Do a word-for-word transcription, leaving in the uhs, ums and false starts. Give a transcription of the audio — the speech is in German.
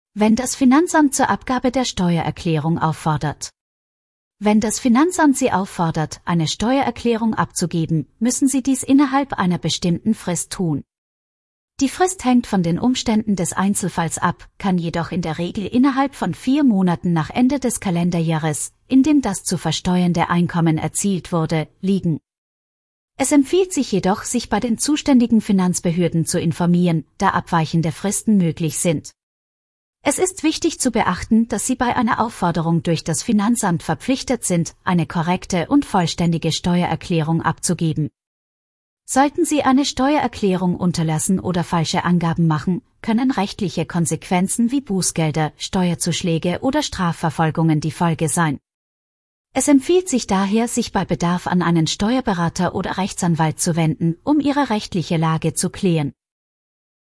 Wenn das Finanzamt zur Abgabe der Steuererklärung auffordert. Wenn das Finanzamt Sie auffordert, eine Steuererklärung abzugeben, müssen Sie dies innerhalb einer bestimmten Frist tun. Die Frist hängt von den Umständen des Einzelfalls ab, kann jedoch in der Regel innerhalb von vier Monaten nach Ende des Kalenderjahres, in dem das zu versteuernde Einkommen erzielt wurde, liegen. Es empfiehlt sich jedoch, sich bei den zuständigen Finanzbehörden zu informieren, da abweichende Fristen möglich sind. Es ist wichtig zu beachten, dass Sie bei einer Aufforderung durch das Finanzamt verpflichtet sind, eine korrekte und vollständige Steuererklärung abzugeben. Sollten Sie eine Steuererklärung unterlassen oder falsche Angaben machen, können rechtliche Konsequenzen wie Bußgelder, Steuerzuschläge oder Strafverfolgungen die Folge sein. Es empfiehlt sich daher, sich bei Bedarf an einen Steuerberater oder Rechtsanwalt zu wenden, um Ihre rechtliche Lage zu klären.